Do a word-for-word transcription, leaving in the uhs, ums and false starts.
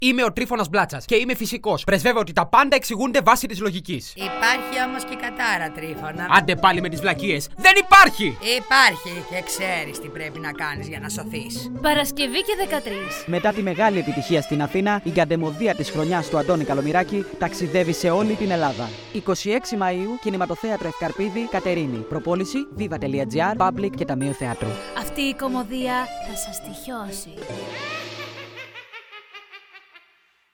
Είμαι ο Τρίφωνας Μπλάτσας και είμαι φυσικός. Πρεσβεύω ότι τα πάντα εξηγούνται βάσει της λογικής. Υπάρχει όμως και κατάρα, Τρίφωνα. Άντε πάλι με τις βλακίες. Δεν υπάρχει! Υπάρχει και ξέρεις τι πρέπει να κάνεις για να σωθείς. Παρασκευή και δεκατρείς. Μετά τη μεγάλη επιτυχία στην Αθήνα, η γκαντεμωδία της χρονιάς του Αντώνη Καλομηράκη ταξιδεύει σε όλη την Ελλάδα. είκοσι έξι Μαΐου, Κινηματοθέατρο Ευκαρπίδη, Κατερίνη. Προπόληση viva.gr, Public και Ταμείο Θεάτρου. Αυτή η κωμωδία θα σας τυχιώσει.